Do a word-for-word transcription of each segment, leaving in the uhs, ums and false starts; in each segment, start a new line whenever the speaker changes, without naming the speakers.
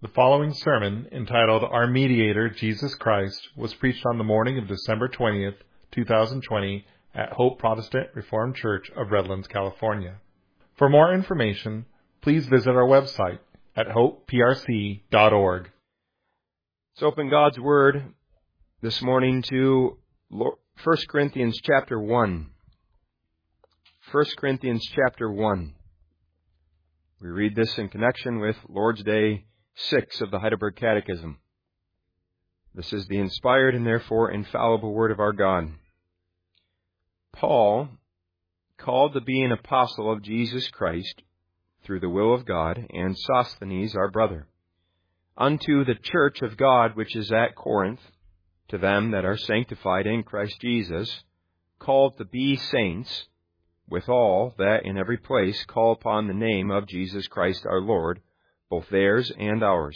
The following sermon, entitled Our Mediator, Jesus Christ, was preached on the morning of December twentieth, two thousand twenty, at Hope Protestant Reformed Church of Redlands, California. For more information, please visit our website at hope p r c dot org.
Let's open God's Word this morning to First Corinthians chapter one. First Corinthians chapter one. We read this in connection with Lord's Day six of the Heidelberg Catechism. This is the inspired and therefore infallible Word of our God. Paul, called to be an apostle of Jesus Christ through the will of God, and Sosthenes our brother, unto the church of God which is at Corinth, to them that are sanctified in Christ Jesus, called to be saints, with all that in every place call upon the name of Jesus Christ our Lord, both theirs and ours.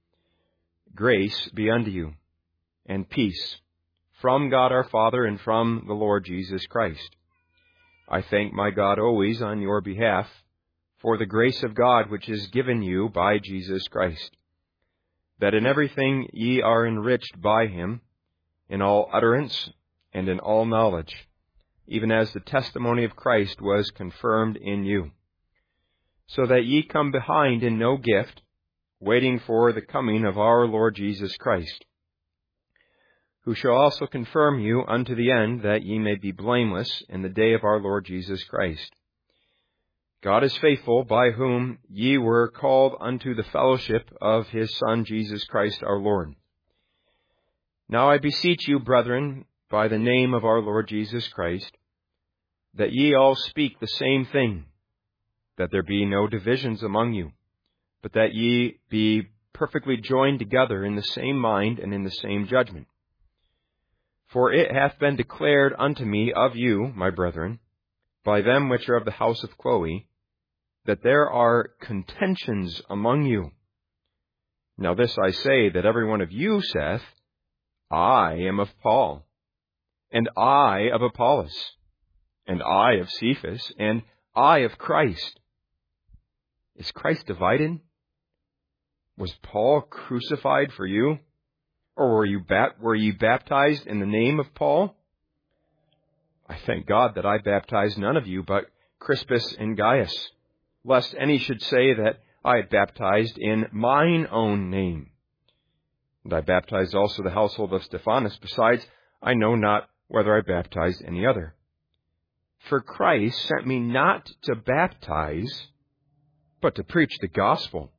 Grace be unto you, and peace, from God our Father and from the Lord Jesus Christ. I thank my God always on your behalf, for the grace of God which is given you by Jesus Christ, that in everything ye are enriched by him, in all utterance and in all knowledge, even as the testimony of Christ was confirmed in you, so that ye come behind in no gift, waiting for the coming of our Lord Jesus Christ, who shall also confirm you unto the end, that ye may be blameless in the day of our Lord Jesus Christ. God is faithful, by whom ye were called unto the fellowship of his Son Jesus Christ our Lord. Now I beseech you, brethren, by the name of our Lord Jesus Christ, that ye all speak the same thing, that there be no divisions among you, but that ye be perfectly joined together in the same mind and in the same judgment. For it hath been declared unto me of you, my brethren, by them which are of the house of Chloe, that there are contentions among you. Now this I say, that every one of you saith, I am of Paul, and I of Apollos, and I of Cephas, and I of Christ. Is Christ divided? Was Paul crucified for you? Or were you bat- were ye baptized in the name of Paul? I thank God that I baptized none of you but Crispus and Gaius, lest any should say that I had baptized in mine own name. And I baptized also the household of Stephanas. Besides, I know not whether I baptized any other. For Christ sent me not to baptize, but to preach the gospel,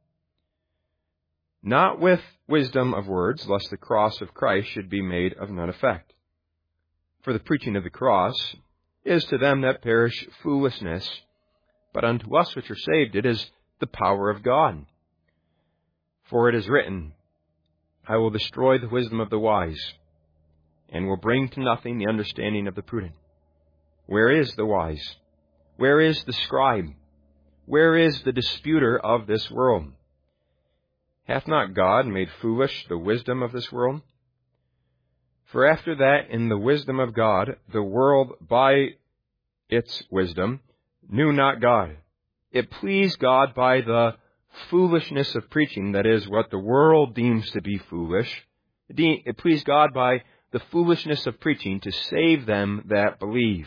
not with wisdom of words, lest the cross of Christ should be made of none effect. For the preaching of the cross is to them that perish foolishness, but unto us which are saved it is the power of God. For it is written, I will destroy the wisdom of the wise, and will bring to nothing the understanding of the prudent. Where is the wise? Where is the scribe? Where is the disputer of this world? Hath not God made foolish the wisdom of this world? For after that, in the wisdom of God, the world by its wisdom knew not God. It pleased God by the foolishness of preaching, that is, what the world deems to be foolish. It pleased God by the foolishness of preaching to save them that believe.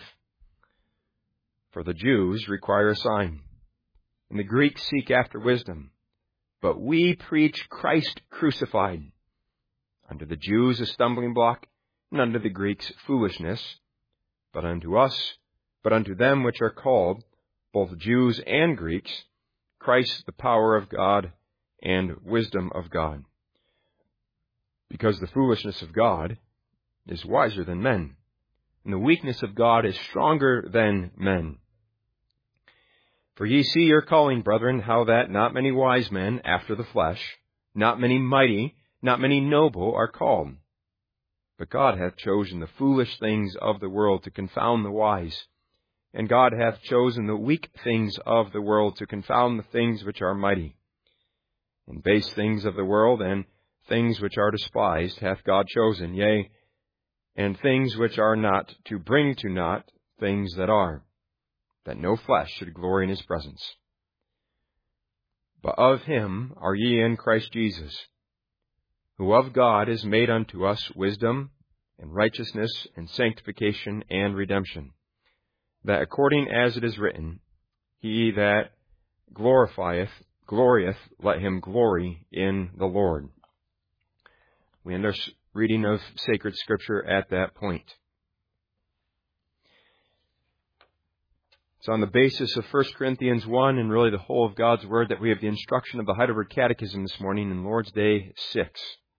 For the Jews require a sign, and the Greeks seek after wisdom. But we preach Christ crucified, unto the Jews a stumbling block, and unto the Greeks foolishness, but unto us, but unto them which are called, both Jews and Greeks, Christ the power of God and wisdom of God. Because the foolishness of God is wiser than men, and the weakness of God is stronger than men. For ye see your calling, brethren, how that not many wise men after the flesh, not many mighty, not many noble are called. But God hath chosen the foolish things of the world to confound the wise, and God hath chosen the weak things of the world to confound the things which are mighty. And base things of the world and things which are despised hath God chosen, yea, and things which are not, to bring to naught things that are, that no flesh should glory in his presence. but of him are ye in Christ Jesus, who of God is made unto us wisdom, and righteousness, and sanctification, and redemption, that according as it is written, he that glorifieth, glorieth, let him glory in the Lord. We end our reading of sacred scripture at that point. It's on the basis of First Corinthians one and really the whole of God's Word that we have the instruction of the Heidelberg Catechism this morning in Lord's Day six.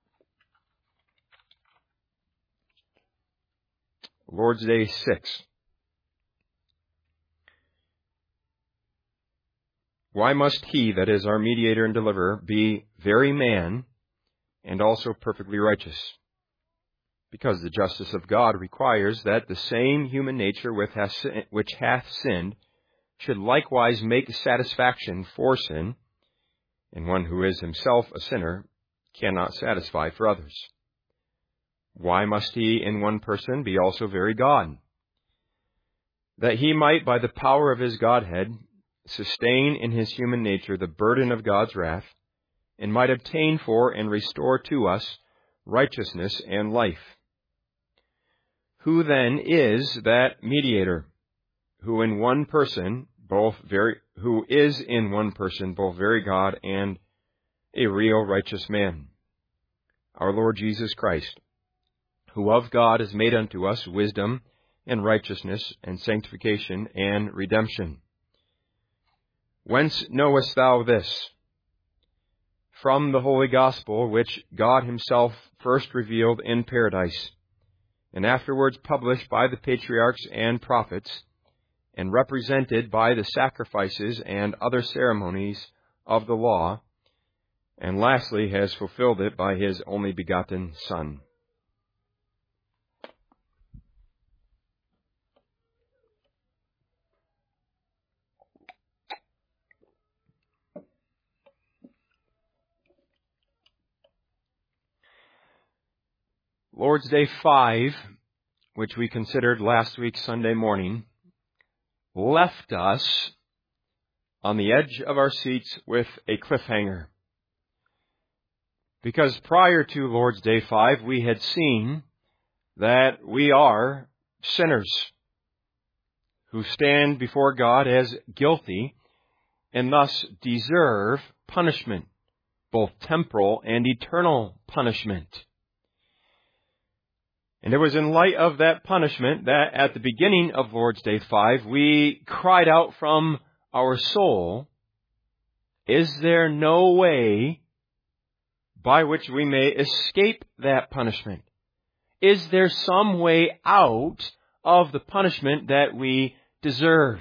Lord's Day six. Why must he, that is our mediator and deliverer, be very man and also perfectly righteous? Because the justice of God requires that the same human nature which hath sinned should likewise make satisfaction for sin, and one who is himself a sinner cannot satisfy for others. Why must he in one person be also very God? That he might, by the power of his Godhead, sustain in his human nature the burden of God's wrath, and might obtain for and restore to us righteousness and life. Who then is that mediator, who in one person, both very, who is in one person both very God and a real righteous man? Our Lord Jesus Christ, who of God is made unto us wisdom and righteousness and sanctification and redemption. Whence knowest thou this? From the Holy Gospel, which God himself first revealed in paradise, and afterwards published by the patriarchs and prophets, and represented by the sacrifices and other ceremonies of the law, and lastly has fulfilled it by his only begotten Son. Lord's Day five, which we considered last week Sunday morning, left us on the edge of our seats with a cliffhanger. Because prior to Lord's Day five, we had seen that we are sinners who stand before God as guilty and thus deserve punishment, both temporal and eternal punishment. And it was in light of that punishment that at the beginning of Lord's Day five, we cried out from our soul, is there no way by which we may escape that punishment? Is there some way out of the punishment that we deserve?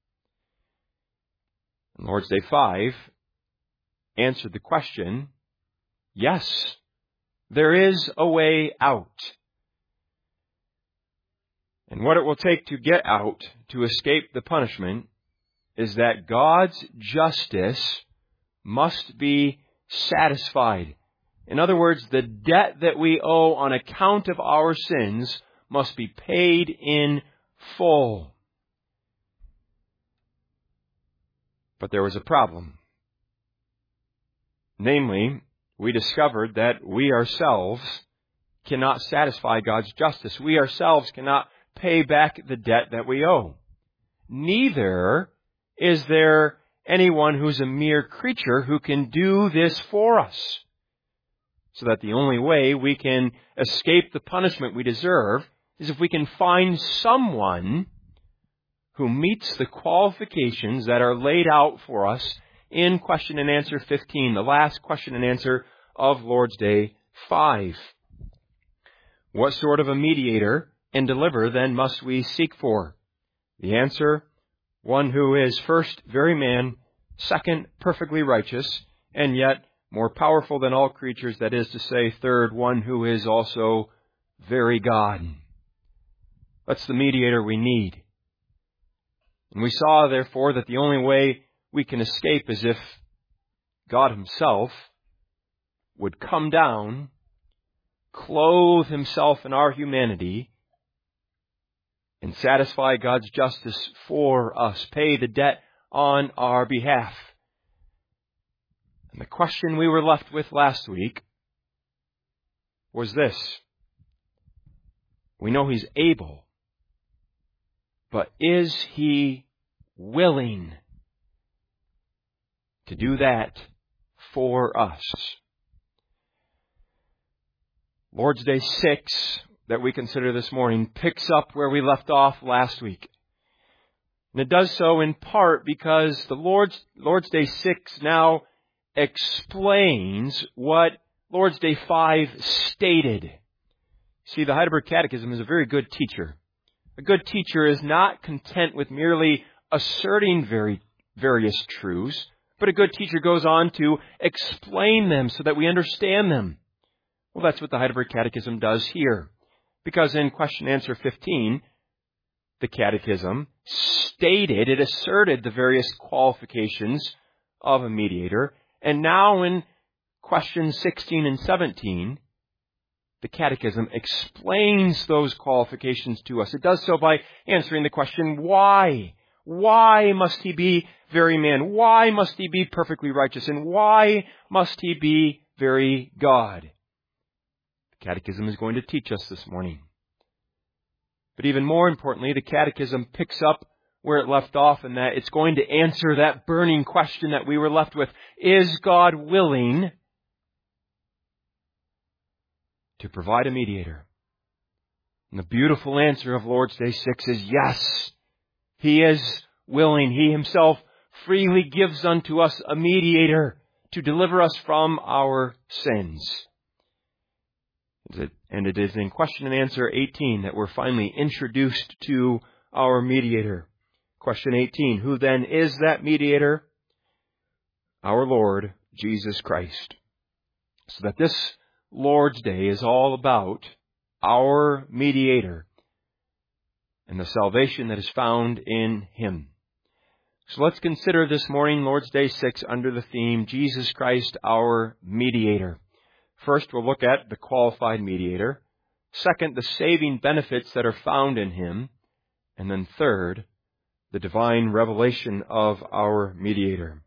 And Lord's Day five answered the question, yes, there is a way out. And what it will take to get out, to escape the punishment, is that God's justice must be satisfied. In other words, the debt that we owe on account of our sins must be paid in full. But there was a problem. Namely, we discovered that we ourselves cannot satisfy God's justice. We ourselves cannot pay back the debt that we owe. Neither is there anyone who's a mere creature who can do this for us. So that the only way we can escape the punishment we deserve is if we can find someone who meets the qualifications that are laid out for us in question and answer fifteen, the last question and answer of Lord's Day five. What sort of a mediator and deliverer then must we seek for? The answer, one who is first very man, second perfectly righteous, and yet more powerful than all creatures, that is to say, third, one who is also very God. That's the mediator we need. And we saw, therefore, that the only way we can escape is if God himself would come down, clothe himself in our humanity, and satisfy God's justice for us, pay the debt on our behalf. And the question we were left with last week was this. We know He's able, but is He willing to do that for us? Lord's Day six that we consider this morning picks up where we left off last week. And it does so in part because the Lord's, Lord's Day six now explains what Lord's Day five stated. See, the Heidelberg Catechism is a very good teacher. A good teacher is not content with merely asserting very, various truths, but a good teacher goes on to explain them so that we understand them. Well, that's what the Heidelberg Catechism does here. Because in question answer fifteen, the Catechism stated, it asserted the various qualifications of a mediator. And now in questions sixteen and seventeen, the Catechism explains those qualifications to us. It does so by answering the question, why? Why must He be very man? Why must He be perfectly righteous? And why must He be very God? The Catechism is going to teach us this morning. But even more importantly, the Catechism picks up where it left off, in that it's going to answer that burning question that we were left with. Is God willing to provide a mediator? And the beautiful answer of Lord's Day six is yes. He is willing. He Himself freely gives unto us a mediator to deliver us from our sins. And it is in question and answer eighteen that we're finally introduced to our mediator. Question eighteen, who then is that mediator? Our Lord Jesus Christ. So that this Lord's Day is all about our mediator and the salvation that is found in Him. So let's consider this morning Lord's Day six under the theme, Jesus Christ, our mediator. First, we'll look at the qualified mediator. Second, the saving benefits that are found in Him. And then third, the divine revelation of our mediator.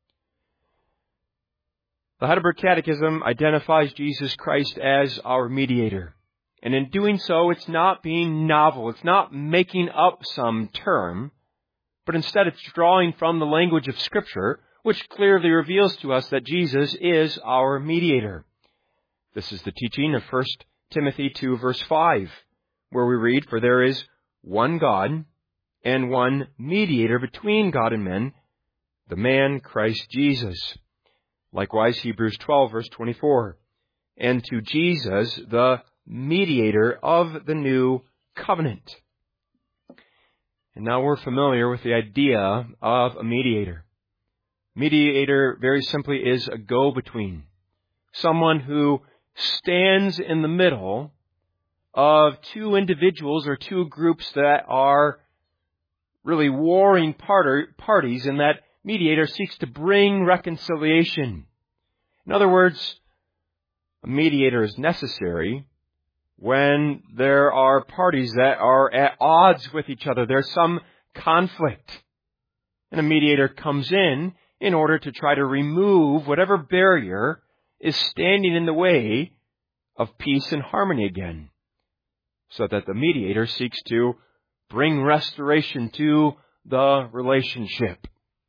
The Heidelberg Catechism identifies Jesus Christ as our mediator. And in doing so, it's not being novel. It's not making up some term, but instead it's drawing from the language of Scripture, which clearly reveals to us that Jesus is our mediator. This is the teaching of First Timothy two, verse five, where we read, for there is one God and one mediator between God and men, the man Christ Jesus. Likewise, Hebrews twelve, verse twenty-four, and to Jesus, the mediator of the new covenant. And now we're familiar with the idea of a mediator. Mediator, very simply, is a go-between. Someone who stands in the middle of two individuals or two groups that are really warring parties, and that mediator seeks to bring reconciliation. In other words, a mediator is necessary when there are parties that are at odds with each other. There's some conflict. And a mediator comes in in order to try to remove whatever barrier is standing in the way of peace and harmony again, so that the mediator seeks to bring restoration to the relationship.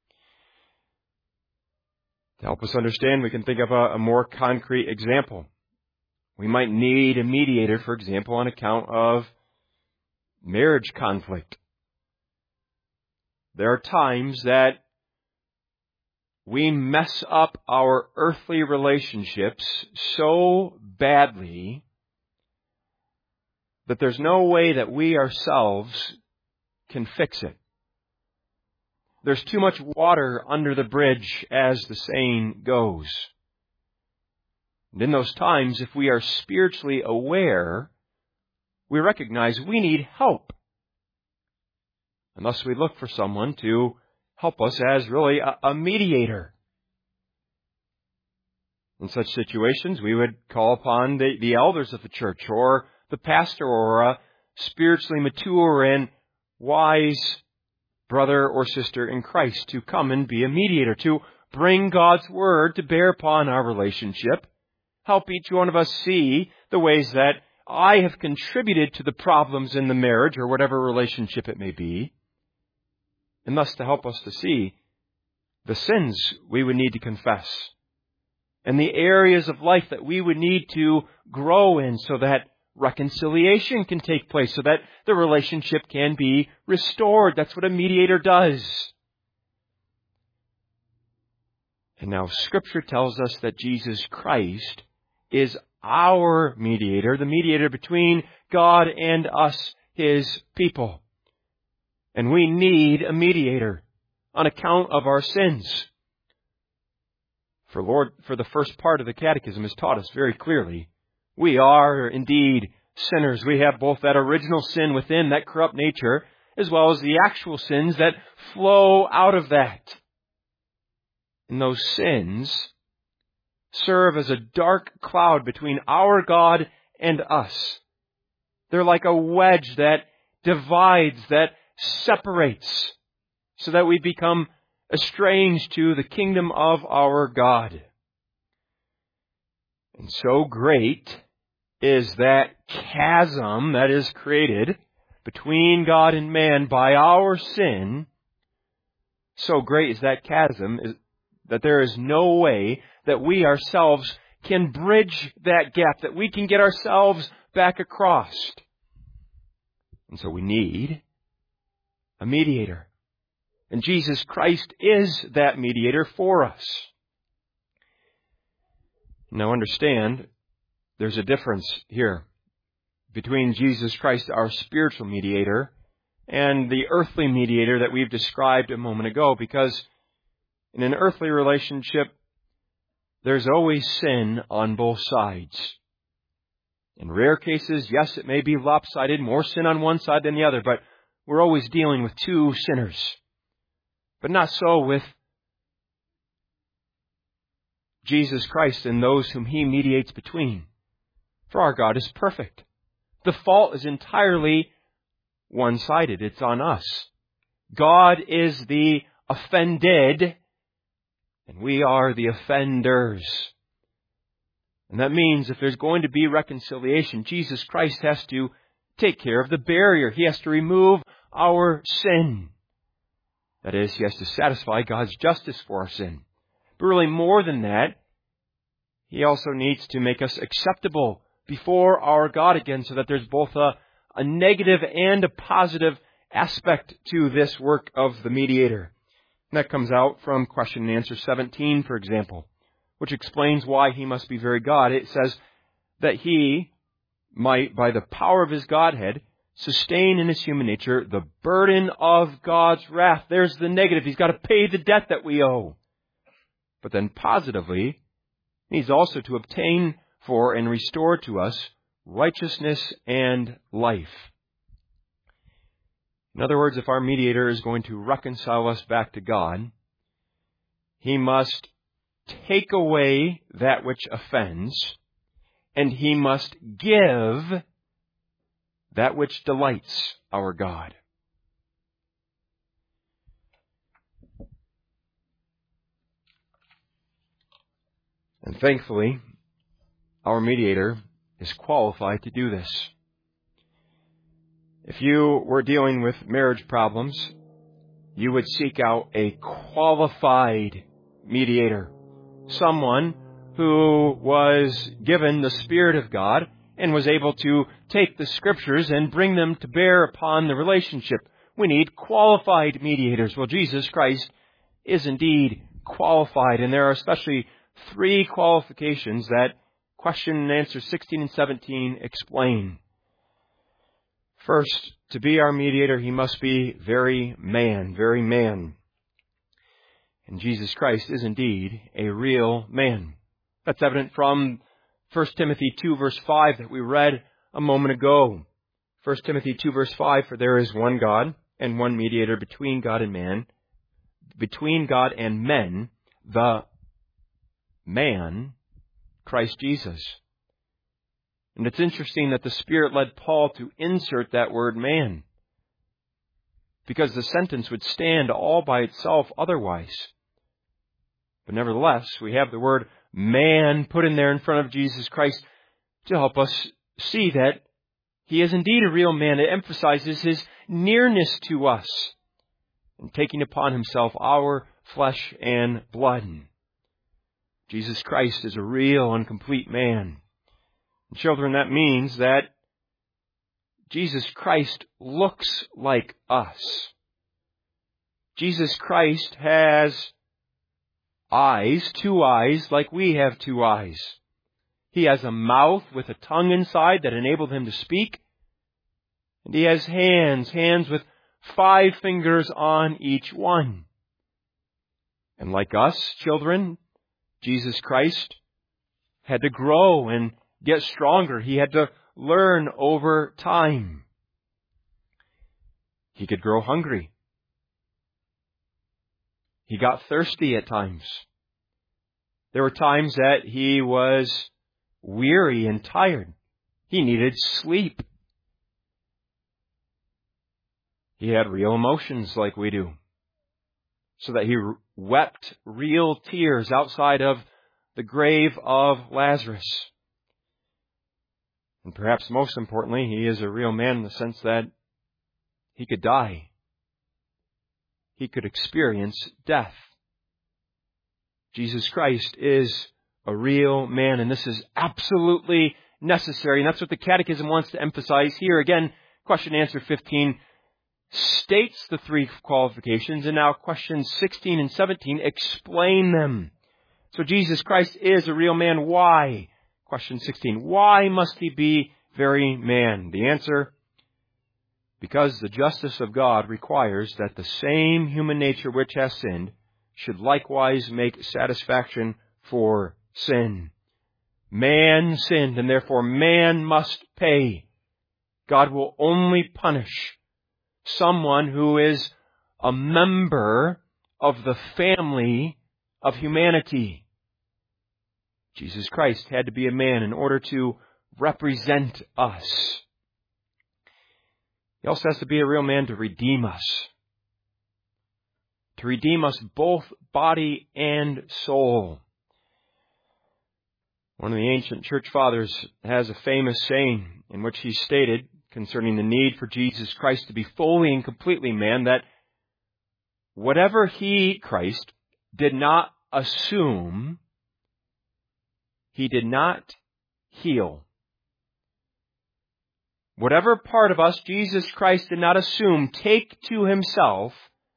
To help us understand, we can think of a, a more concrete example. We might need a mediator, for example, on account of marriage conflict. There are times that we mess up our earthly relationships so badly that there's no way that we ourselves can fix it. There's too much water under the bridge, as the saying goes. And in those times, if we are spiritually aware, we recognize we need help. And thus we look for someone to help us as really a, a mediator. In such situations, we would call upon the, the elders of the church, or the pastor, or a spiritually mature and wise brother or sister in Christ to come and be a mediator, to bring God's Word to bear upon our relationship. Help each one of us see the ways that I have contributed to the problems in the marriage or whatever relationship it may be. And thus to help us to see the sins we would need to confess and the areas of life that we would need to grow in so that reconciliation can take place, so that the relationship can be restored. That's what a mediator does. And now Scripture tells us that Jesus Christ is our mediator, the mediator between God and us, His people. And we need a mediator on account of our sins. For Lord, for the first part of the Catechism has taught us very clearly, we are indeed sinners. We have both that original sin within, that corrupt nature, as well as the actual sins that flow out of that. And those sins serve as a dark cloud between our God and us. They're like a wedge that divides, that separates, so that we become estranged to the kingdom of our God. And so great is that chasm that is created between God and man by our sin. So great is that chasm is that there is no way that we ourselves can bridge that gap, that we can get ourselves back across. And so we need a mediator. And Jesus Christ is that mediator for us. Now understand, there's a difference here between Jesus Christ, our spiritual mediator, and the earthly mediator that we've described a moment ago, because in an earthly relationship, there's always sin on both sides. In rare cases, yes, it may be lopsided, more sin on one side than the other, but we're always dealing with two sinners. But not so with Jesus Christ and those whom He mediates between. For our God is perfect. The fault is entirely one-sided. It's on us. God is the offended, and we are the offenders. And that means if there's going to be reconciliation, Jesus Christ has to take care of the barrier. He has to remove our sin. That is, He has to satisfy God's justice for our sin. But really more than that, He also needs to make us acceptable before our God again, so that there's both a, a negative and a positive aspect to this work of the mediator. And that comes out from question and answer seventeen, for example, which explains why He must be very God. It says that He might, by the power of His Godhead, sustain in His human nature the burden of God's wrath. There's the negative. He's got to pay the debt that we owe. But then positively, He needs also to obtain for and restore to us righteousness and life. In other words, if our mediator is going to reconcile us back to God, He must take away that which offends, and He must give that which delights our God. And thankfully, our mediator is qualified to do this. If you were dealing with marriage problems, you would seek out a qualified mediator, someone who was given the Spirit of God and was able to take the Scriptures and bring them to bear upon the relationship. We need qualified mediators. Well, Jesus Christ is indeed qualified, and there are especially three qualifications that question and answer sixteen and seventeen explain. First, to be our mediator, He must be very man, very man. And Jesus Christ is indeed a real man. That's evident from First Timothy two, verse five that we read a moment ago. First Timothy two, verse five, for there is one God and one mediator between God and man, between God and men, the man, Christ Jesus. And it's interesting that the Spirit led Paul to insert that word man, because the sentence would stand all by itself otherwise. But nevertheless, we have the word man put in there in front of Jesus Christ to help us see that He is indeed a real man. It emphasizes His nearness to us and taking upon Himself our flesh and blood. Jesus Christ is a real and complete man. And children, that means that Jesus Christ looks like us. Jesus Christ has eyes, two eyes, like we have two eyes. He has a mouth with a tongue inside that enabled Him to speak. And He has hands, hands with five fingers on each one. And like us, children, Jesus Christ had to grow and get stronger. He had to learn over time. He could grow hungry. He got thirsty at times. There were times that He was weary and tired. He needed sleep. He had real emotions like we do, so that He wept real tears outside of the grave of Lazarus. And perhaps most importantly, He is a real man in the sense that He could die. He could experience death. Jesus Christ is a real man, and this is absolutely necessary. And that's what the Catechism wants to emphasize here. Again, question and answer fifteen states the three qualifications, and now questions sixteen and seventeen explain them. So Jesus Christ is a real man. Why? Question sixteen. Why must He be very man? The answer: because the justice of God requires that the same human nature which has sinned should likewise make satisfaction for sin. Man sinned, and therefore man must pay. God will only punish someone who is a member of the family of humanity. Jesus Christ had to be a man in order to represent us. He also has to be a real man to redeem us. To redeem us both body and soul. One of the ancient church fathers has a famous saying in which he stated concerning the need for Jesus Christ to be fully and completely man, that whatever He, Christ, did not assume, He did not heal. Whatever part of us Jesus Christ did not assume, take to Himself,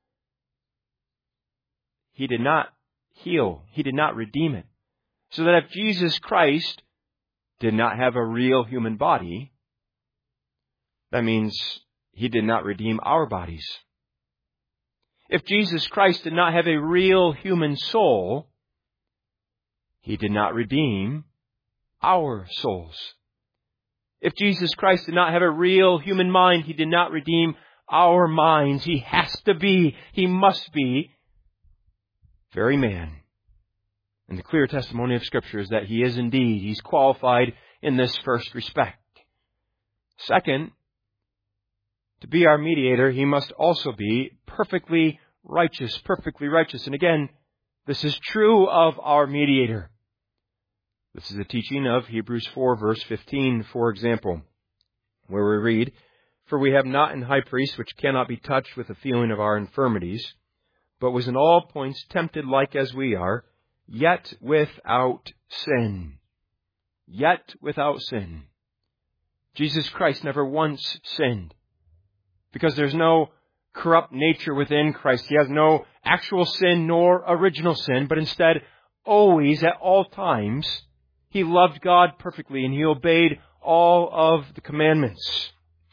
He did not heal. He did not redeem it. So that if Jesus Christ did not have a real human body, that means He did not redeem our bodies. If Jesus Christ did not have a real human soul, He did not redeem our souls. If Jesus Christ did not have a real human mind, He did not redeem our minds. He has to be, He must be, very man. And the clear testimony of Scripture is that He is indeed. He's qualified in this first respect. Second, to be our mediator, He must also be perfectly righteous, perfectly righteous. And again, this is true of our mediator. This is the teaching of Hebrews four, verse fifteen, for example, where we read, "For we have not an high priest which cannot be touched with the feeling of our infirmities, but was in all points tempted like as we are, yet without sin." Yet without sin. Jesus Christ never once sinned, because there's no corrupt nature within Christ. He has no actual sin nor original sin, but instead, always, at all times, He loved God perfectly and He obeyed all of the commandments.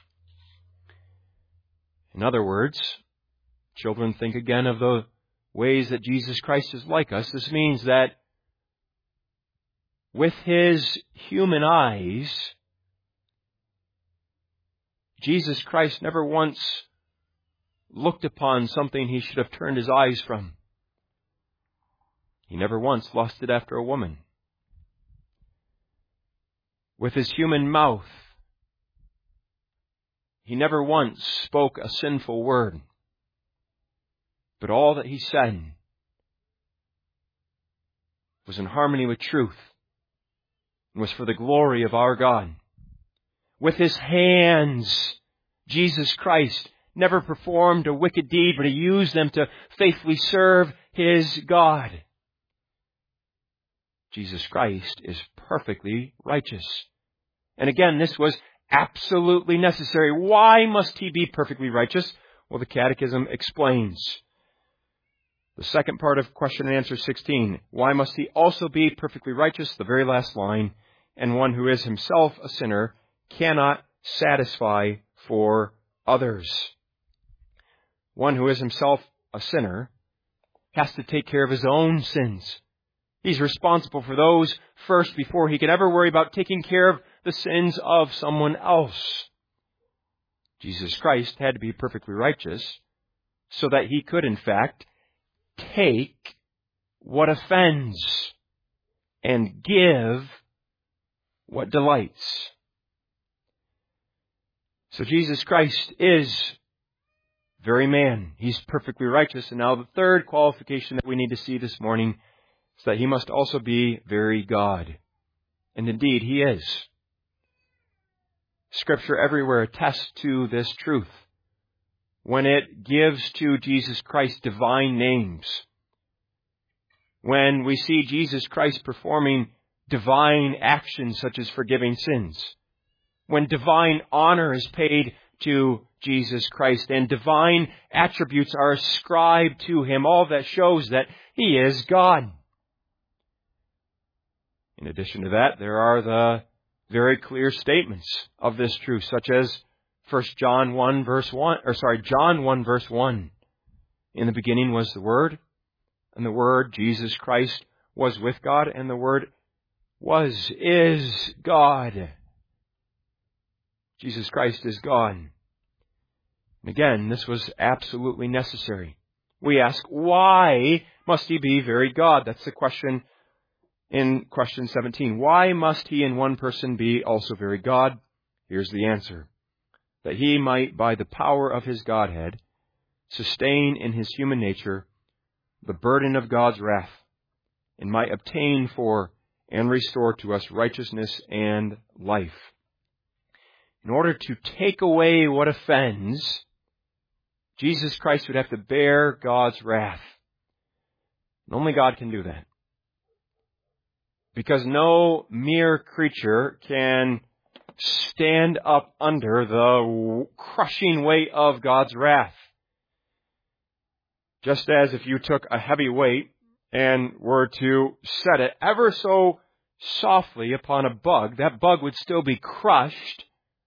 In other words, children, think again of the ways that Jesus Christ is like us. This means that with His human eyes, Jesus Christ never once looked upon something He should have turned His eyes from. He never once lusted after a woman. With His human mouth, He never once spoke a sinful word. But all that He said was in harmony with truth and was for the glory of our God. With His hands, Jesus Christ never performed a wicked deed, but He used them to faithfully serve His God. Jesus Christ is perfectly righteous. And again, this was absolutely necessary. Why must He be perfectly righteous? Well, the Catechism explains. The second part of question and answer sixteen. Why must He also be perfectly righteous? The very last line. And one who is himself a sinner cannot satisfy for others. One who is himself a sinner has to take care of his own sins. He's responsible for those first before he could ever worry about taking care of the sins of someone else. Jesus Christ had to be perfectly righteous so that He could, in fact, take what offends and give what delights. So Jesus Christ is very man. He's perfectly righteous. And now the third qualification that we need to see this morning is that He must also be very God. And indeed, He is. Scripture everywhere attests to this truth. When it gives to Jesus Christ divine names, when we see Jesus Christ performing divine actions such as forgiving sins, when divine honor is paid to Jesus Christ and divine attributes are ascribed to Him, all that shows that He is God. In addition to that, there are the very clear statements of this truth, such as First John one verse one, or sorry, John one verse one. In the beginning was the Word, and the Word, Jesus Christ, was with God, and the Word was, is God. Jesus Christ is God. And again, this was absolutely necessary. We ask, why must He be very God? That's the question in question seventeen. Why must He in one person be also very God? Here's the answer. That He might, by the power of His Godhead, sustain in His human nature the burden of God's wrath, and might obtain for and restore to us righteousness and life. In order to take away what offends, Jesus Christ would have to bear God's wrath. And only God can do that. Because no mere creature can stand up under the crushing weight of God's wrath. Just as if you took a heavy weight and were to set it ever so softly upon a bug, that bug would still be crushed.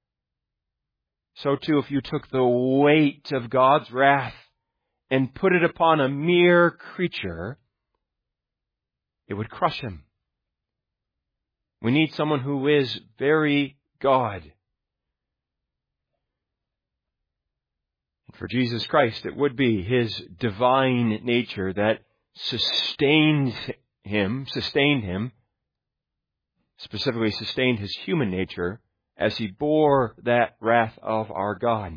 So too, if you took the weight of God's wrath and put it upon a mere creature, it would crush him. We need someone who is very God. And for Jesus Christ, it would be His divine nature that sustained Him, sustained Him, specifically sustained His human nature as He bore that wrath of our God.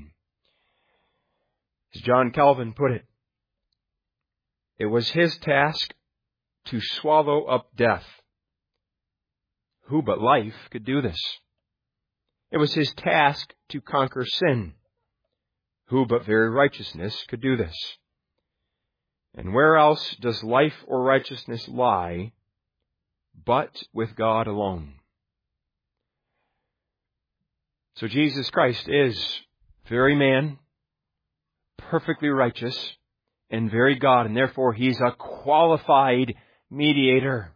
As John Calvin put it, it was His task to swallow up death. Who but life could do this? It was His task to conquer sin. Who but very righteousness could do this? And where else does life or righteousness lie but with God alone? So Jesus Christ is very man, perfectly righteous, and very God, and therefore He's a qualified mediator.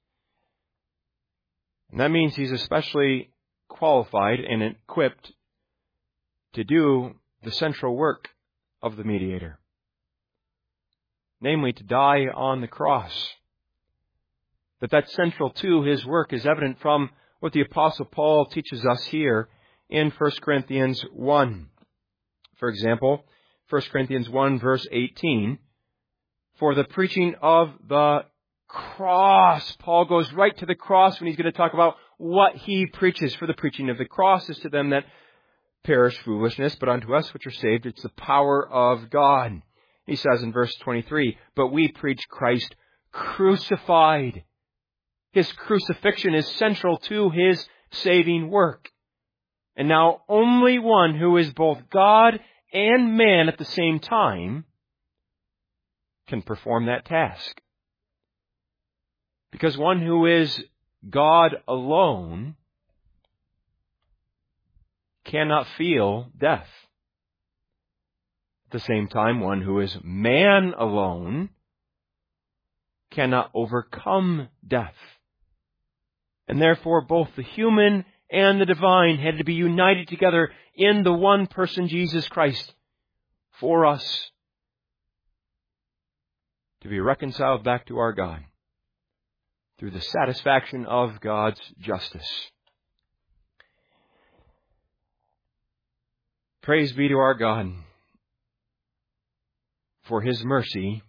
And that means He's especially qualified and equipped to do the central work of the mediator. Namely, to die on the cross. But that's central to His work is evident from what the Apostle Paul teaches us here in First Corinthians one. For example, First Corinthians one verse eighteen. For the preaching of the cross. Paul goes right to the cross when he's going to talk about what he preaches. For the preaching of the cross is to them that perish foolishness, but unto us which are saved, it's the power of God. He says in verse twenty-three, but we preach Christ crucified. His crucifixion is central to His saving work. And now only one who is both God and man at the same time can perform that task. Because one who is God alone cannot feel death. At the same time, one who is man alone cannot overcome death. And therefore, both the human and the divine had to be united together in the one person, Jesus Christ, for us to be reconciled back to our God through the satisfaction of God's justice. Praise be to our God for His mercy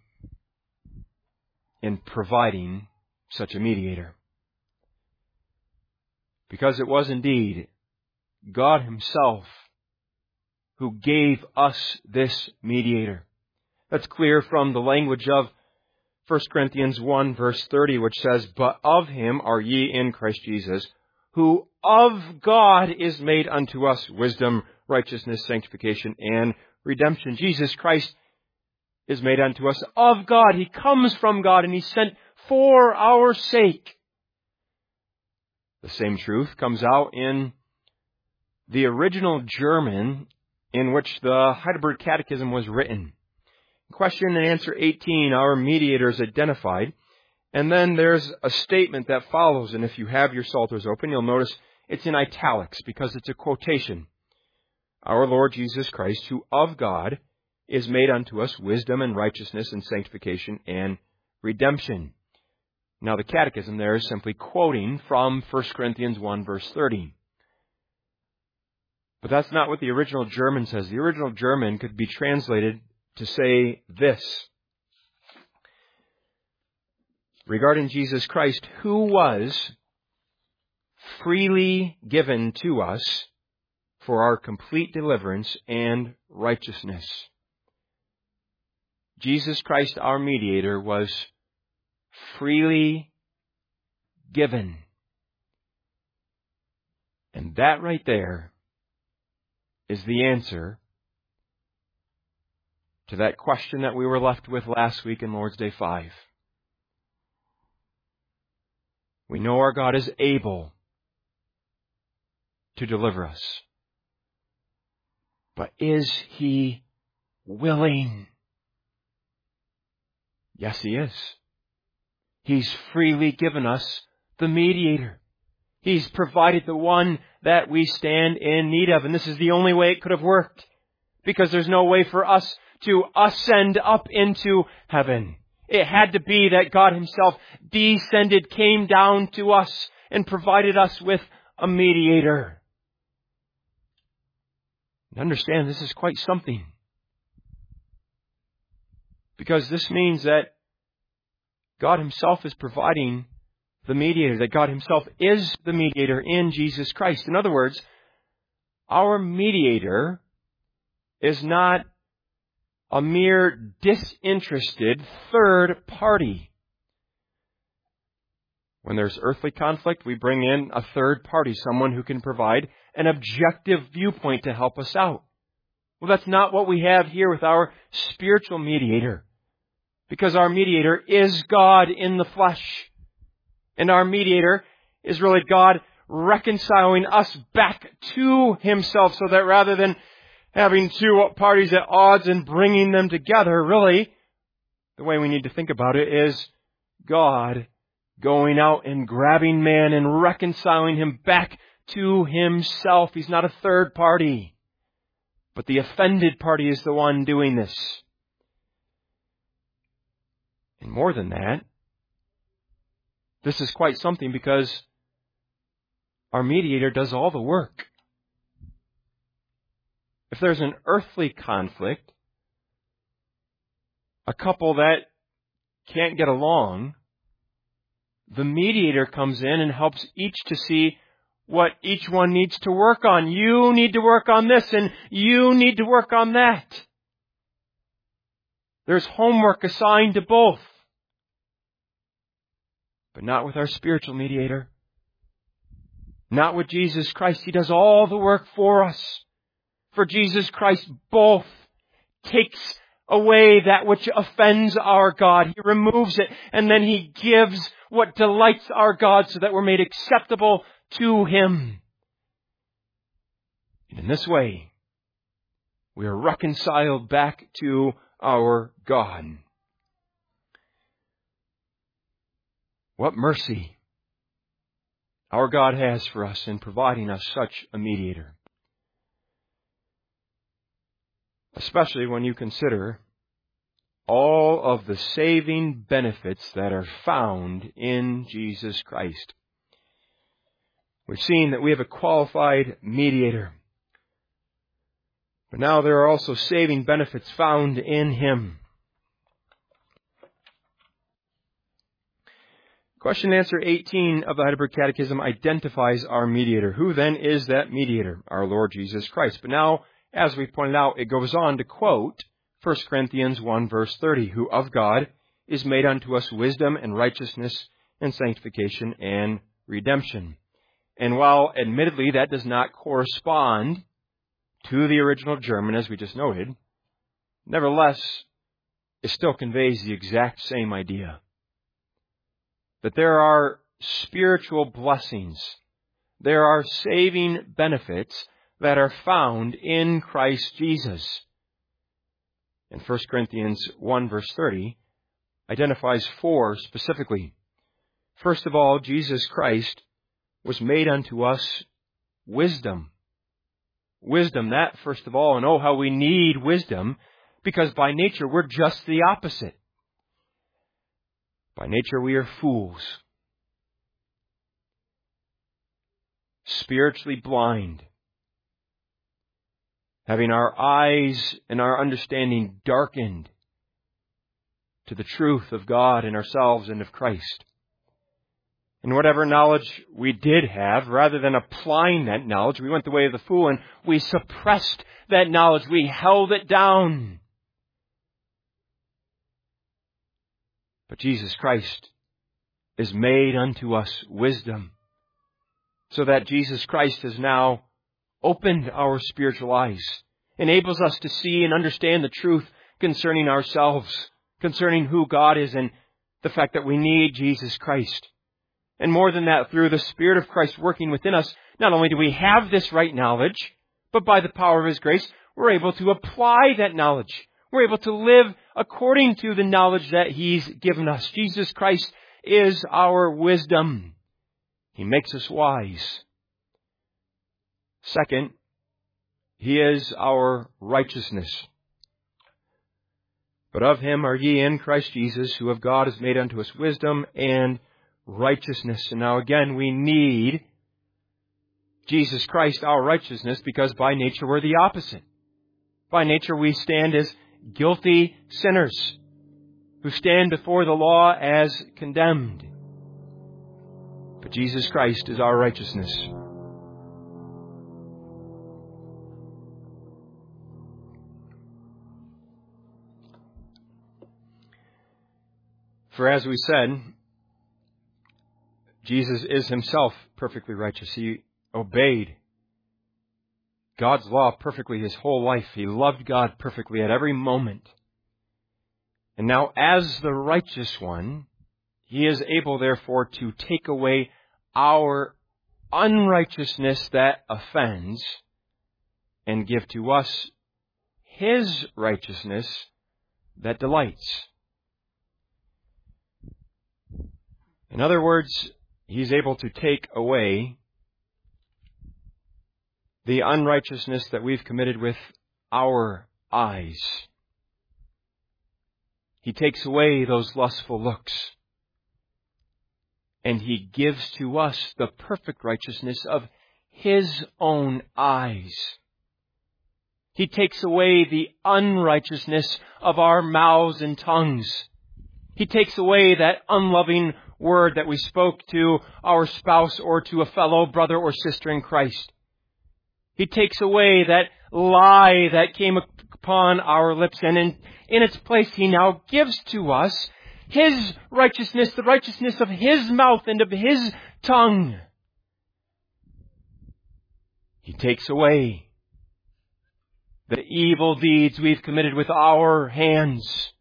in providing such a mediator. Because it was indeed God Himself who gave us this mediator. That's clear from the language of First Corinthians one verse thirty, which says, "But of Him are ye in Christ Jesus, who of God is made unto us wisdom, righteousness, sanctification, and redemption." Jesus Christ is made unto us of God. He comes from God and He's sent for our sake. The same truth comes out in the original German in which the Heidelberg Catechism was written. Question and answer eighteen, our mediator is identified. And then there's a statement that follows. And if you have your Psalters open, you'll notice it's in italics because it's a quotation. Our Lord Jesus Christ, who of God is made unto us wisdom and righteousness and sanctification and redemption. Now the Catechism there is simply quoting from First Corinthians one verse thirty. But that's not what the original German says. The original German could be translated to say this regarding Jesus Christ, who was freely given to us for our complete deliverance and righteousness. Jesus Christ, our mediator, was freely given. And that right there is the answer to that question that we were left with last week in Lord's Day five. We know our God is able to deliver us. But is He willing? Yes, He is. He's freely given us the mediator. He's provided the one that we stand in need of. And this is the only way it could have worked. Because there's no way for us to ascend up into heaven. It had to be that God Himself descended, came down to us, and provided us with a mediator. And understand, this is quite something. Because this means that God Himself is providing the mediator, that God Himself is the mediator in Jesus Christ. In other words, our mediator is not a mere disinterested third party. When there's earthly conflict, we bring in a third party, someone who can provide an objective viewpoint to help us out. Well, that's not what we have here with our spiritual mediator. Because our mediator is God in the flesh. And our mediator is really God reconciling us back to Himself, so that rather than having two parties at odds and bringing them together, really, the way we need to think about it is God going out and grabbing man and reconciling him back to Himself. He's not a third party, but the offended party is the one doing this. And more than that, this is quite something because our mediator does all the work. If there's an earthly conflict, a couple that can't get along, the mediator comes in and helps each to see what each one needs to work on. You need to work on this and you need to work on that. There's homework assigned to both. But not with our spiritual mediator. Not with Jesus Christ. He does all the work for us. For Jesus Christ both takes away that which offends our God. He removes it, and then He gives what delights our God so that we're made acceptable to Him. And in this way, we are reconciled back to our God. What mercy our God has for us in providing us such a mediator. Especially when you consider all of the saving benefits that are found in Jesus Christ. We've seen that we have a qualified mediator. But now there are also saving benefits found in Him. Question and answer eighteen of the Heidelberg Catechism identifies our mediator. Who then is that mediator? Our Lord Jesus Christ. But now, as we pointed out, it goes on to quote First Corinthians one verse thirty, who of God is made unto us wisdom and righteousness and sanctification and redemption. And while admittedly that does not correspond to the original German, as we just noted, nevertheless, it still conveys the exact same idea. That there are spiritual blessings, there are saving benefits that are found in Christ Jesus. And First Corinthians one verse thirty identifies four specifically. First of all, Jesus Christ was made unto us wisdom. Wisdom, that first of all, and oh how we need wisdom, because by nature we're just the opposite. By nature we are fools, spiritually blind, having our eyes and our understanding darkened to the truth of God and ourselves and of Christ. And whatever knowledge we did have, rather than applying that knowledge, we went the way of the fool and we suppressed that knowledge. We held it down. But Jesus Christ is made unto us wisdom, so that Jesus Christ has now opened our spiritual eyes, enables us to see and understand the truth concerning ourselves, concerning who God is and the fact that we need Jesus Christ. And more than that, through the Spirit of Christ working within us, not only do we have this right knowledge, but by the power of His grace, we're able to apply that knowledge. We're able to live according to the knowledge that He's given us. Jesus Christ is our wisdom. He makes us wise. Second, He is our righteousness. But of Him are ye in Christ Jesus, who of God is made unto us wisdom and righteousness. And now again, we need Jesus Christ, our righteousness, because by nature we're the opposite. By nature we stand as guilty sinners who stand before the law as condemned. But Jesus Christ is our righteousness. For as we said, Jesus is Himself perfectly righteous. He obeyed God's law perfectly His whole life. He loved God perfectly at every moment. And now as the righteous one, He is able therefore to take away our unrighteousness that offends and give to us His righteousness that delights. In other words, He's able to take away the unrighteousness that we've committed with our eyes. He takes away those lustful looks. And He gives to us the perfect righteousness of His own eyes. He takes away the unrighteousness of our mouths and tongues. He takes away that unloving word that we spoke to our spouse or to a fellow brother or sister in Christ. He takes away that lie that came upon our lips, and in, in its place He now gives to us His righteousness, the righteousness of His mouth and of His tongue. He takes away the evil deeds we've committed with our hands.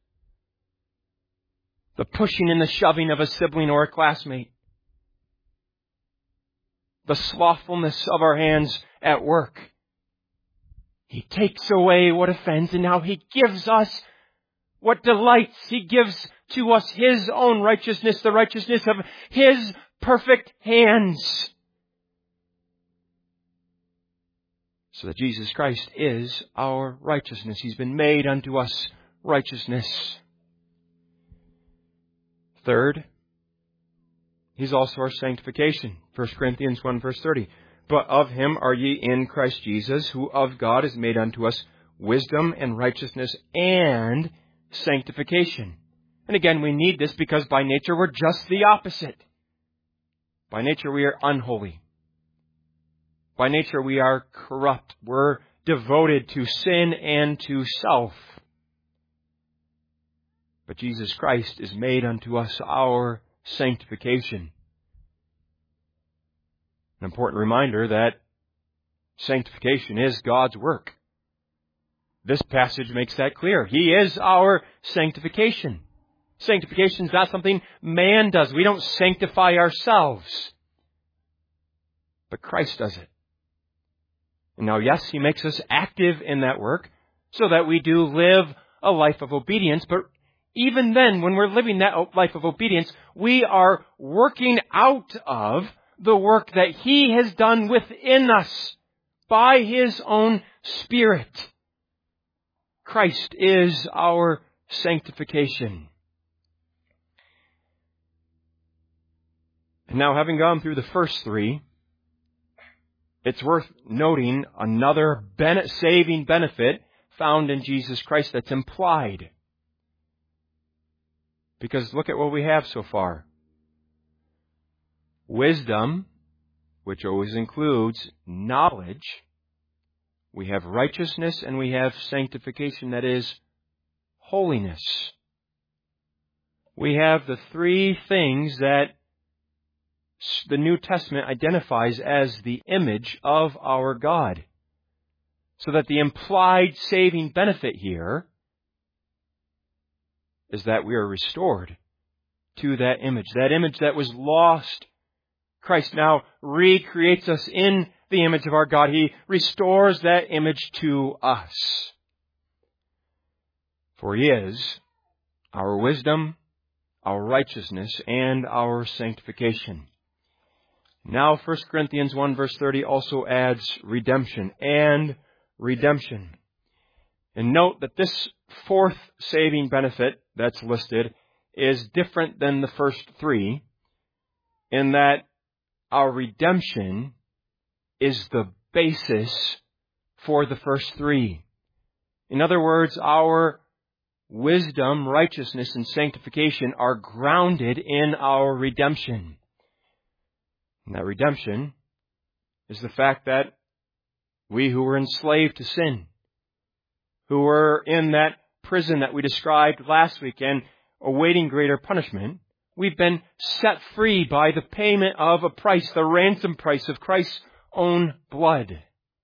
The pushing and the shoving of a sibling or a classmate. The slothfulness of our hands at work. He takes away what offends, and now He gives us what delights. He gives to us His own righteousness, the righteousness of His perfect hands. So that Jesus Christ is our righteousness. He's been made unto us righteousness. Third, He's also our sanctification. First Corinthians one verse thirty. But of Him are ye in Christ Jesus, who of God is made unto us wisdom and righteousness and sanctification. And again, we need this because by nature we're just the opposite. By nature we are unholy. By nature we are corrupt. We're devoted to sin and to self. But Jesus Christ is made unto us our sanctification. An important reminder that sanctification is God's work. This passage makes that clear. He is our sanctification. Sanctification is not something man does. We don't sanctify ourselves. But Christ does it. And now, yes, He makes us active in that work so that we do live a life of obedience. But even then, when we're living that life of obedience, we are working out of the work that He has done within us by His own Spirit. Christ is our sanctification. And now, having gone through the first three, it's worth noting another ben- saving benefit found in Jesus Christ that's implied. Because look at what we have so far. Wisdom, which always includes knowledge. We have righteousness and we have sanctification, that is holiness. We have the three things that the New Testament identifies as the image of our God. So that the implied saving benefit here is that we are restored to that image. That image that was lost. Christ now recreates us in the image of our God. He restores that image to us. For He is our wisdom, our righteousness, and our sanctification. Now, First Corinthians one verse thirty also adds redemption and redemption. And note that this fourth saving benefit that's listed is different than the first three in that our redemption is the basis for the first three. In other words, our wisdom, righteousness, and sanctification are grounded in our redemption. And that redemption is the fact that we who were enslaved to sin, who were in that prison that we described last week and awaiting greater punishment, we've been set free by the payment of a price, the ransom price of Christ's own blood.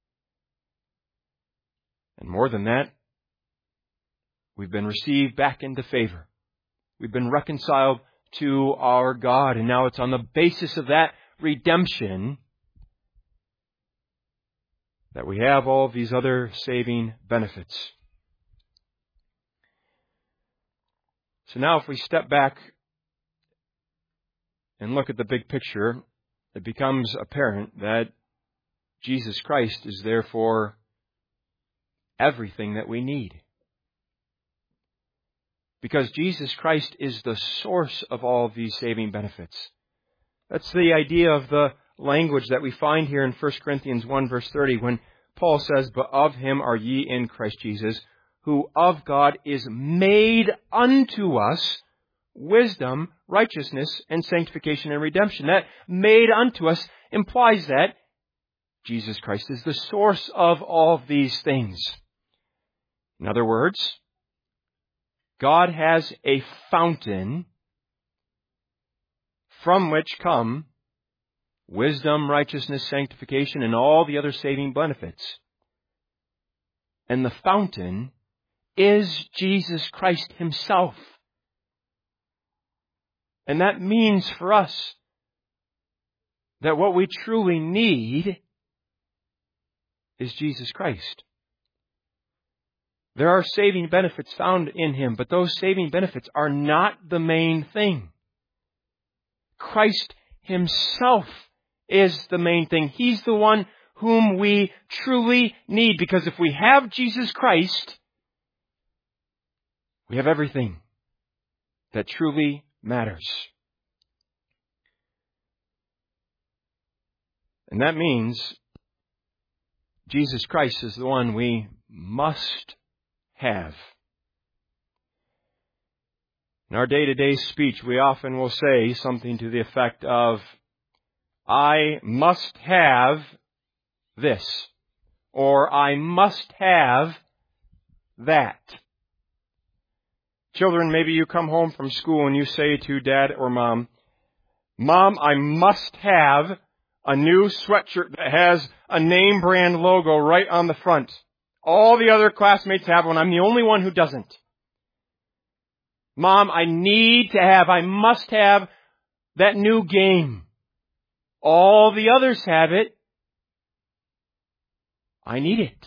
And more than that, we've been received back into favor. We've been reconciled to our God, and now it's on the basis of that redemption that we have all these other saving benefits. So now if we step back and look at the big picture, it becomes apparent that Jesus Christ is therefore everything that we need. Because Jesus Christ is the source of all of these saving benefits. That's the idea of the language that we find here in First Corinthians one verse thirty when Paul says, "But of Him are ye in Christ Jesus, who of God is made unto us wisdom, righteousness, and sanctification and redemption." That made unto us implies that Jesus Christ is the source of all of these things. In other words, God has a fountain from which come wisdom, righteousness, sanctification, and all the other saving benefits. And the fountain is Jesus Christ Himself. And that means for us that what we truly need is Jesus Christ. There are saving benefits found in Him, but those saving benefits are not the main thing. Christ Himself is the main thing. He's the one whom we truly need, because if we have Jesus Christ, we have everything that truly matters. And that means Jesus Christ is the one we must have. In our day-to-day speech, we often will say something to the effect of, I must have this, or I must have that. Children, maybe you come home from school and you say to Dad or Mom, Mom, I must have a new sweatshirt that has a name brand logo right on the front. All the other classmates have one. I'm the only one who doesn't. Mom, I need to have, I must have that new game. All the others have it. I need it.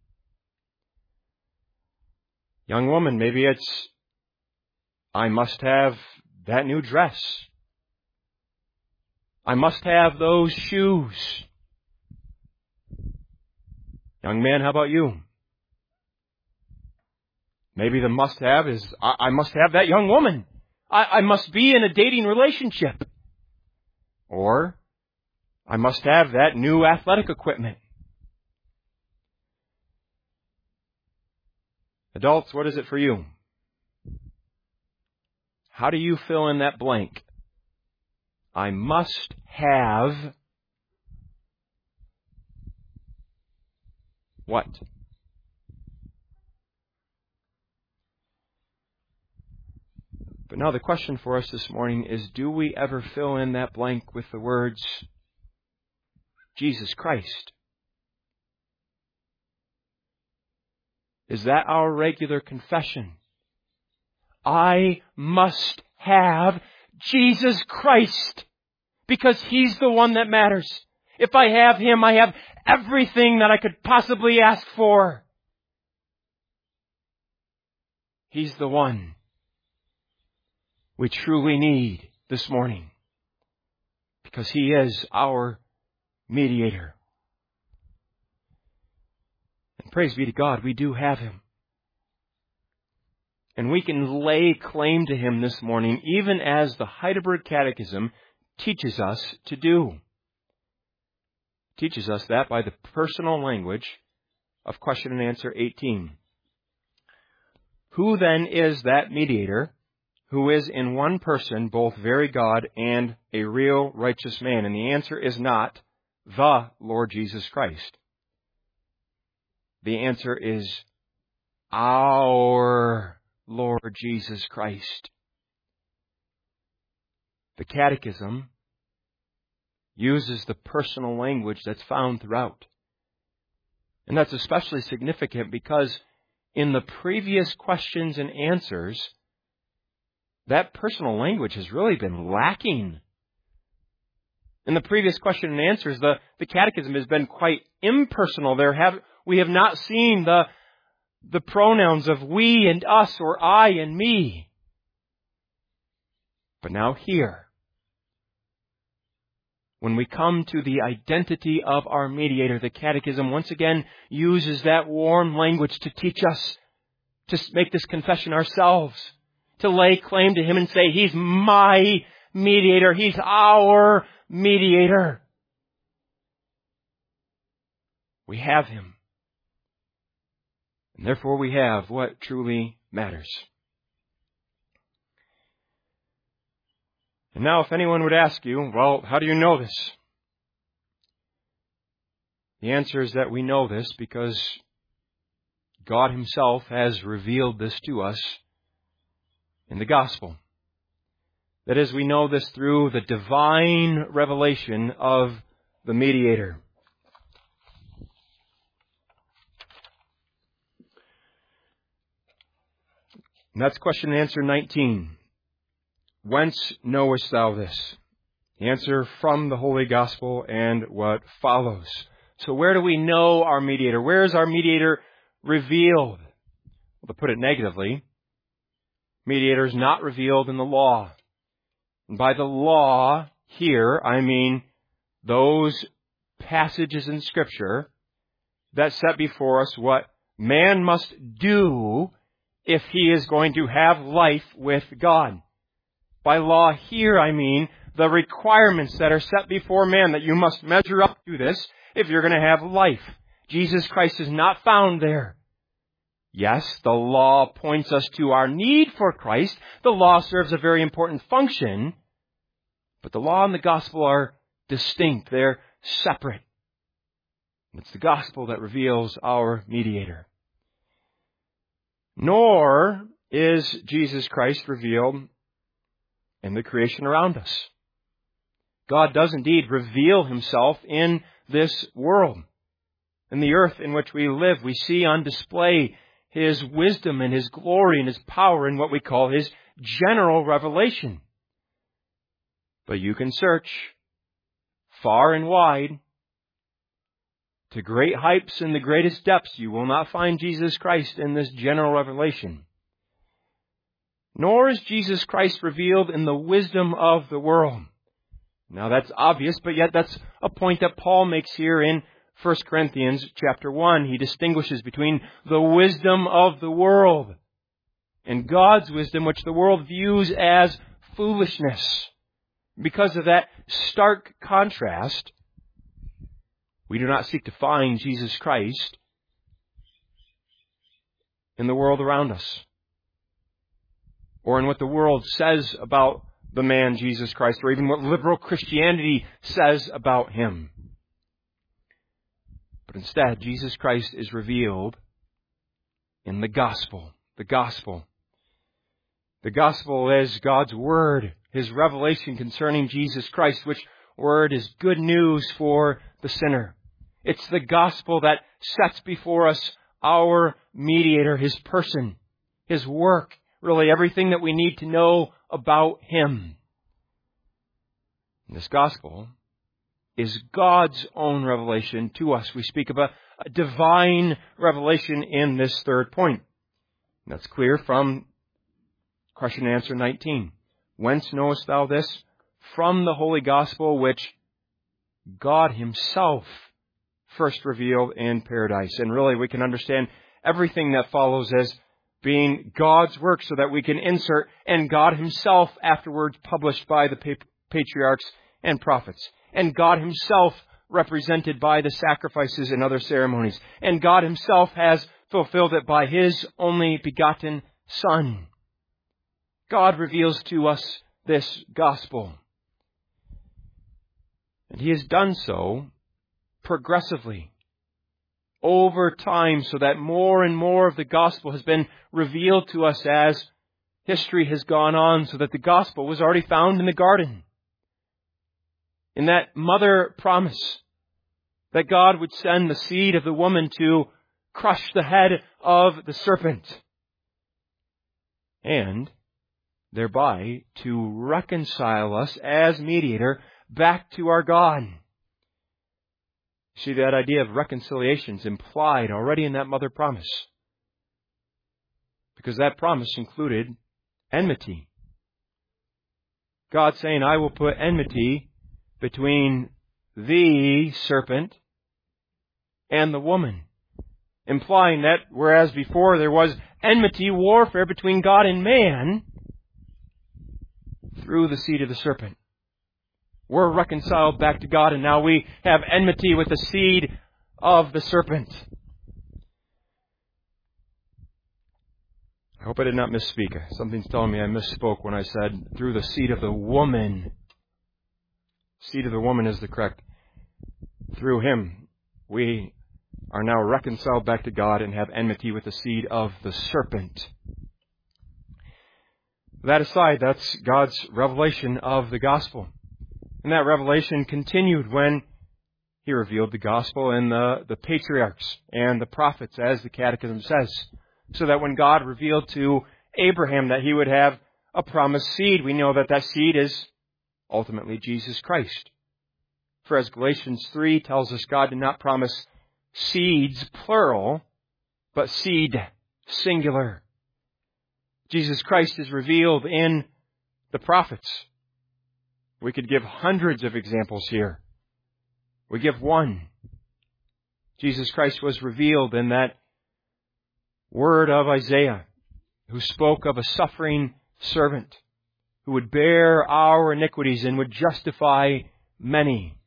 Young woman, maybe it's, I must have that new dress. I must have those shoes. Young man, how about you? Maybe the must-have is, I, I must have that young woman. I, I must be in a dating relationship. Or, I must have that new athletic equipment. Adults, what is it for you? How do you fill in that blank? I must have what? But now the question for us this morning is, do we ever fill in that blank with the words, Jesus Christ? Is that our regular confession? I must have Jesus Christ, because He's the one that matters. If I have Him, I have everything that I could possibly ask for. He's the one we truly need this morning, because He is our mediator. And praise be to God, we do have Him. And we can lay claim to Him this morning, even as the Heidelberg Catechism teaches us to do. It teaches us that by the personal language of question and answer eighteen. Who then is that mediator who is in one person both very God and a real righteous man? And the answer is not the Lord Jesus Christ. The answer is our Lord Jesus Christ. The Catechism uses the personal language that's found throughout. And that's especially significant because in the previous questions and answers, that personal language has really been lacking. In the previous question and answers, the, the Catechism has been quite impersonal. There have we have not seen the the pronouns of we and us or I and me. But now here, when we come to the identity of our mediator, the Catechism once again uses that warm language to teach us to make this confession ourselves, to lay claim to Him and say, He's my mediator. He's our mediator. We have Him. And therefore we have what truly matters. And now if anyone would ask you, well, how do you know this? The answer is that we know this because God Himself has revealed this to us in the Gospel. That is, we know this through the divine revelation of the mediator. And that's question and answer nineteen. Whence knowest thou this? The answer from the Holy Gospel and what follows. So where do we know our mediator? Where is our mediator revealed? Well, to put it negatively, mediator is not revealed in the law. And by the law here, I mean those passages in Scripture that set before us what man must do if he is going to have life with God. By law here, I mean the requirements that are set before man, that you must measure up to this if you're going to have life. Jesus Christ is not found there. Yes, the law points us to our need for Christ. The law serves a very important function. But the law and the gospel are distinct. They're separate. It's the gospel that reveals our mediator. Nor is Jesus Christ revealed in the creation around us. God does indeed reveal himself in this world. In the earth in which we live, we see on display his wisdom and his glory and his power in what we call his general revelation. But you can search far and wide to great heights and the greatest depths. You will not find Jesus Christ in this general revelation. Nor is Jesus Christ revealed in the wisdom of the world. Now that's obvious, but yet that's a point that Paul makes here in First Corinthians chapter one. He distinguishes between the wisdom of the world and God's wisdom, which the world views as foolishness. Because of that stark contrast, we do not seek to find Jesus Christ in the world around us, or in what the world says about the man Jesus Christ, or even what liberal Christianity says about him. But instead, Jesus Christ is revealed in the gospel. The gospel. The gospel is God's word, his revelation concerning Jesus Christ, which word is good news for the sinner. It's the gospel that sets before us our mediator, his person, his work, really everything that we need to know about him. And this gospel is God's own revelation to us. We speak of a, a divine revelation in this third point. And that's clear from question and answer nineteen. Whence knowest thou this? From the holy gospel which God himself first revealed in paradise. And really we can understand everything that follows as being God's work, so that we can insert and God himself afterwards published by the patriarchs and prophets. And God himself represented by the sacrifices and other ceremonies. And God himself has fulfilled it by his only begotten Son. God reveals to us this gospel. And he has done so progressively over time, so that more and more of the gospel has been revealed to us as history has gone on, so that the gospel was already found in the garden. In that mother promise that God would send the seed of the woman to crush the head of the serpent, and thereby to reconcile us as mediator back to our God. See, that idea of reconciliation is implied already in that mother promise, because that promise included enmity. God saying, I will put enmity between the serpent and the woman, implying that whereas before there was enmity, warfare between God and man, through the seed of the serpent, we're reconciled back to God, and now we have enmity with the seed of the serpent. I hope I did not misspeak. Something's telling me I misspoke when I said through the seed of the woman. Seed of the woman is the correct. Through him, we are now reconciled back to God and have enmity with the seed of the serpent. That aside, that's God's revelation of the gospel. And that revelation continued when He revealed the gospel in the, the patriarchs and the prophets, as the Catechism says. So that when God revealed to Abraham that he would have a promised seed, we know that that seed is ultimately Jesus Christ. For as Galatians three tells us, God did not promise seeds, plural, but seed, singular. Jesus Christ is revealed in the prophets. We could give hundreds of examples here. We give one. Jesus Christ was revealed in that word of Isaiah, who spoke of a suffering servant who would bear our iniquities and would justify many.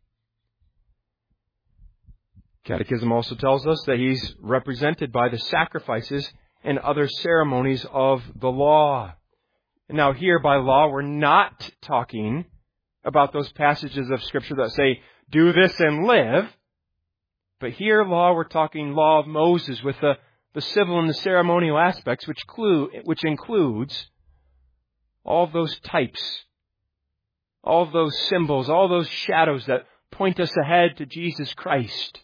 Catechism also tells us that He's represented by the sacrifices and other ceremonies of the law. And now here by law, we're not talking about those passages of Scripture that say, do this and live. But here, law, we're talking law of Moses with the, the civil and the ceremonial aspects, which, clue, which includes all of those types, all of those symbols, all those shadows that point us ahead to Jesus Christ.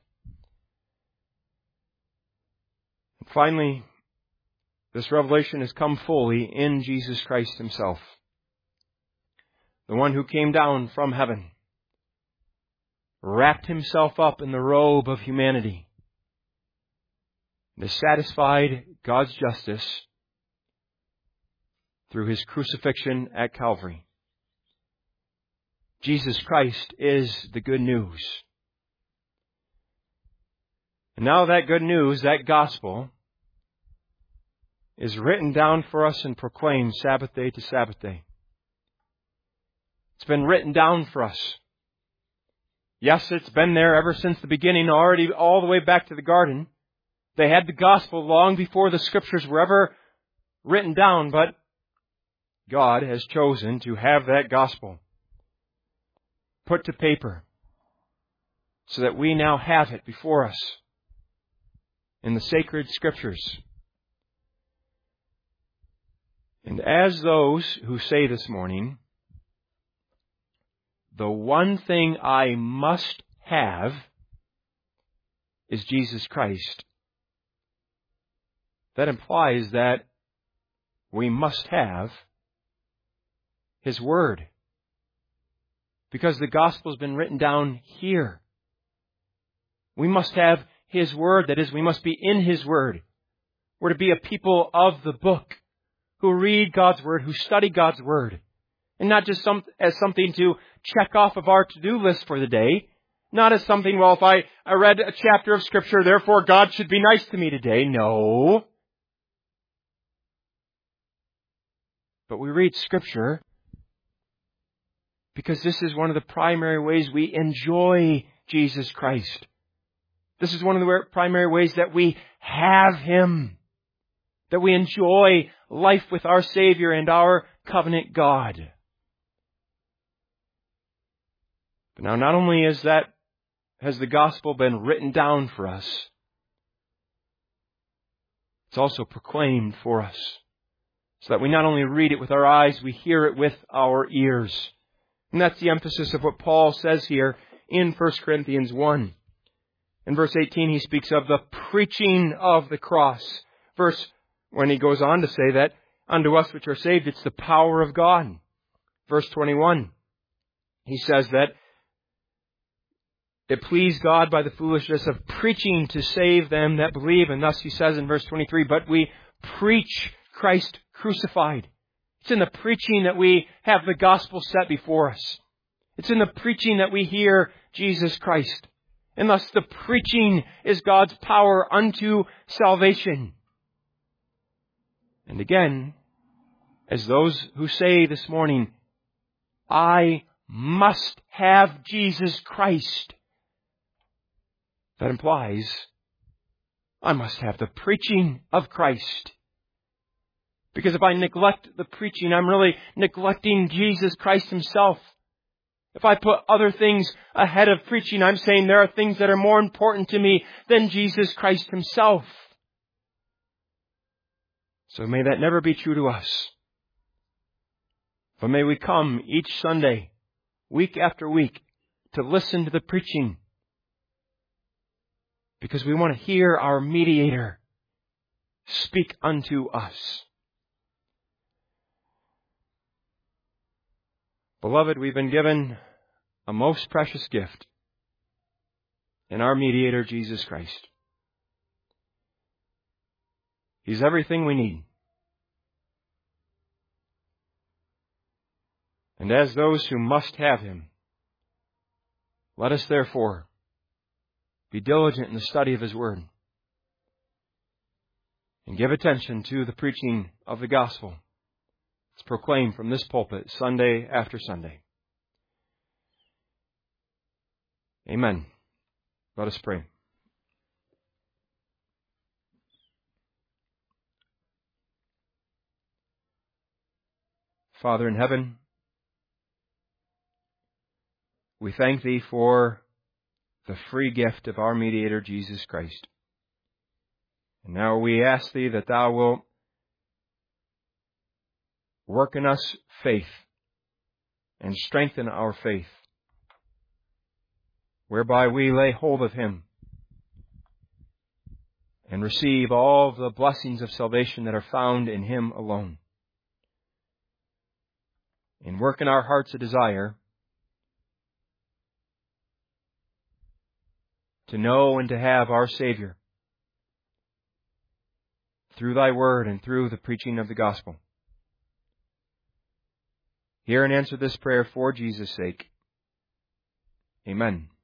And finally, this revelation has come fully in Jesus Christ Himself, the one who came down from heaven, wrapped Himself up in the robe of humanity, and has satisfied God's justice through His crucifixion at Calvary. Jesus Christ is the good news. And now that good news, that gospel, is written down for us and proclaimed Sabbath day to Sabbath day. It's been written down for us. Yes, it's been there ever since the beginning, already all the way back to the garden. They had the gospel long before the Scriptures were ever written down, but God has chosen to have that gospel put to paper so that we now have it before us in the sacred Scriptures. And as those who say this morning, the one thing I must have is Jesus Christ, that implies that we must have His Word. Because the gospel has been written down here. We must have His Word. That is, we must be in His Word. We're to be a people of the book who read God's Word, who study God's Word. And not just some, as something to check off of our to-do list for the day. Not as something, well, if I, I read a chapter of Scripture, therefore God should be nice to me today. No. But we read Scripture because this is one of the primary ways we enjoy Jesus Christ. This is one of the primary ways that we have Him. That we enjoy life with our Savior and our covenant God. But now not only is that, has the gospel been written down for us, it's also proclaimed for us. So that we not only read it with our eyes, we hear it with our ears. And that's the emphasis of what Paul says here in First Corinthians one. In verse eighteen, he speaks of the preaching of the cross. Verse, when he goes on to say that, unto us which are saved, it's the power of God. Verse twenty-one, he says that it pleased God by the foolishness of preaching to save them that believe. And thus he says in verse twenty-three, but we preach Christ crucified. It's in the preaching that we have the gospel set before us. It's in the preaching that we hear Jesus Christ. And thus the preaching is God's power unto salvation. And again, as those who say this morning, I must have Jesus Christ, that implies I must have the preaching of Christ. Because if I neglect the preaching, I'm really neglecting Jesus Christ Himself. If I put other things ahead of preaching, I'm saying there are things that are more important to me than Jesus Christ Himself. So may that never be true to us. But may we come each Sunday, week after week, to listen to the preaching, because we want to hear our mediator speak unto us. Beloved, we've been given a most precious gift in our mediator, Jesus Christ. He's everything we need. And as those who must have Him, let us therefore be diligent in the study of His Word and give attention to the preaching of the gospel. It's proclaimed from this pulpit Sunday after Sunday. Amen. Let us pray. Father in heaven, we thank Thee for the free gift of our mediator, Jesus Christ. And now we ask Thee that Thou wilt work in us faith and strengthen our faith, whereby we lay hold of Him and receive all the blessings of salvation that are found in Him alone. And work in our hearts a desire to know and to have our Savior through Thy Word and through the preaching of the gospel. Hear and answer this prayer for Jesus' sake. Amen.